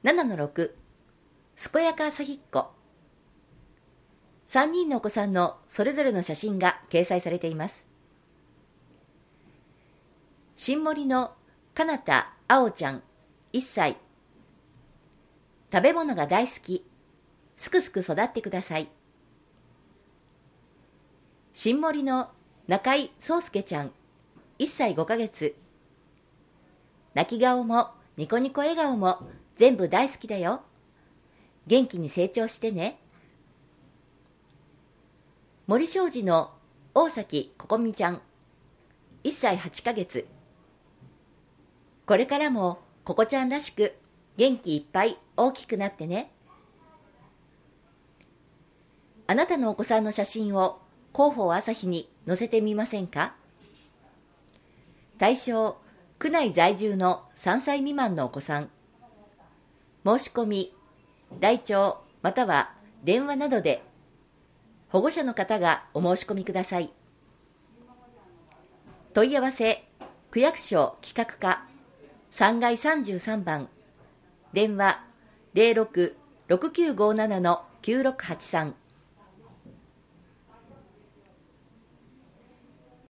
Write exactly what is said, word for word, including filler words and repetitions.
ななのろく、健やか朝ひっこ。さんにんのお子さんのそれぞれの写真が掲載されています。新森のかなたあおちゃん、いっさい。食べ物が大好き。すくすく育ってください。新森の中井そうすけちゃん、いっさいごかげつ。泣き顔もニコニコ笑顔も全部大好きだよ。元気に成長してね。森庄司の大崎ここみちゃん、いっさいはちかげつ。これからもここちゃんらしく元気いっぱい大きくなってね。あなたのお子さんの写真を広報朝日に載せてみませんか？対象、区内在住のさんさい未満のお子さん。申し込み、来庁または電話などで保護者の方がお申し込みください。問い合わせ、区役所企画課さんがいさんじゅうさんばん、電話 ゼロろく ろくきゅうごなな きゅうろくはちさん。